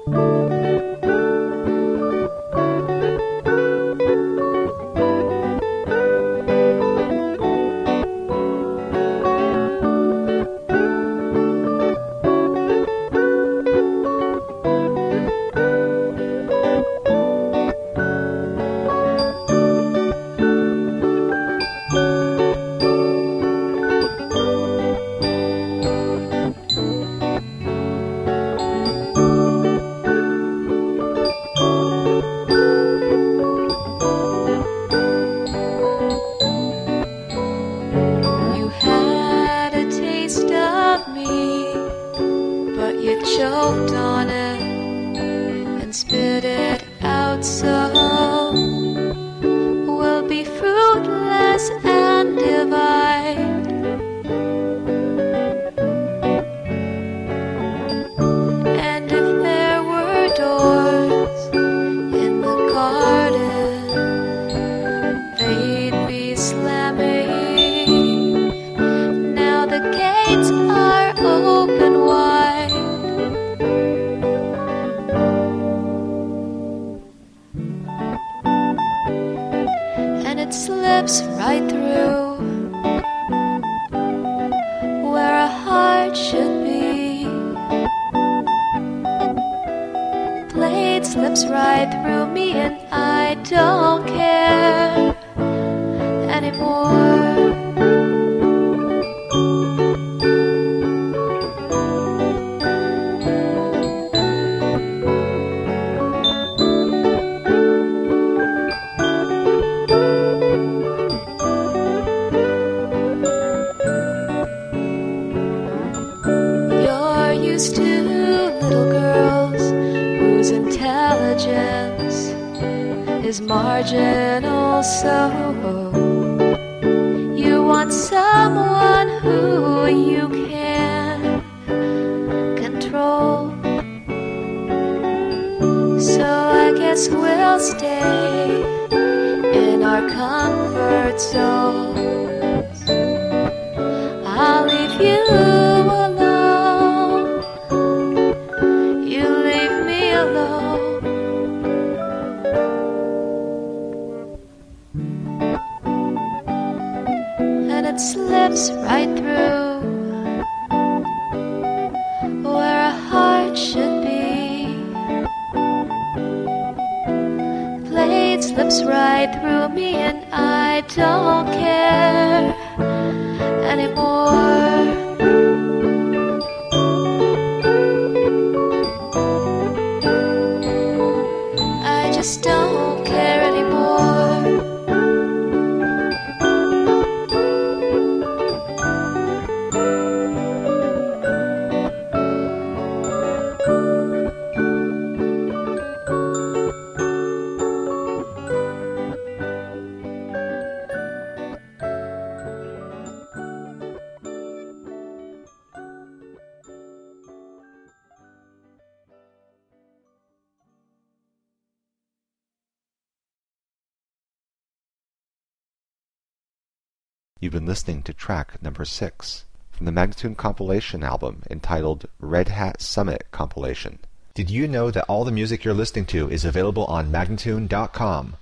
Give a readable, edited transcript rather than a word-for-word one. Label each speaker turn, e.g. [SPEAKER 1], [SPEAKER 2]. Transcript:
[SPEAKER 1] Choked on it and spit it out, so we'll be fruitless and divide. And if there were doors in the garden, they'd be slamming. Now the gates are open wide. Slips right through where a heart should be. Blade slips right through me and I don't care anymore. Used to little girls whose intelligence is marginal, so you want someone who you can control. So I guess we'll stay in our comfort zones. I'll leave you alone. And it slips right through where a heart should be. The blade slips right through me and I don't care anymore. I just don't care anymore.
[SPEAKER 2] You've been listening to track number 6 from the Magnatune compilation album entitled Red Hat Summit Compilation. Did you know that all the music you're listening to is available on Magnatune.com?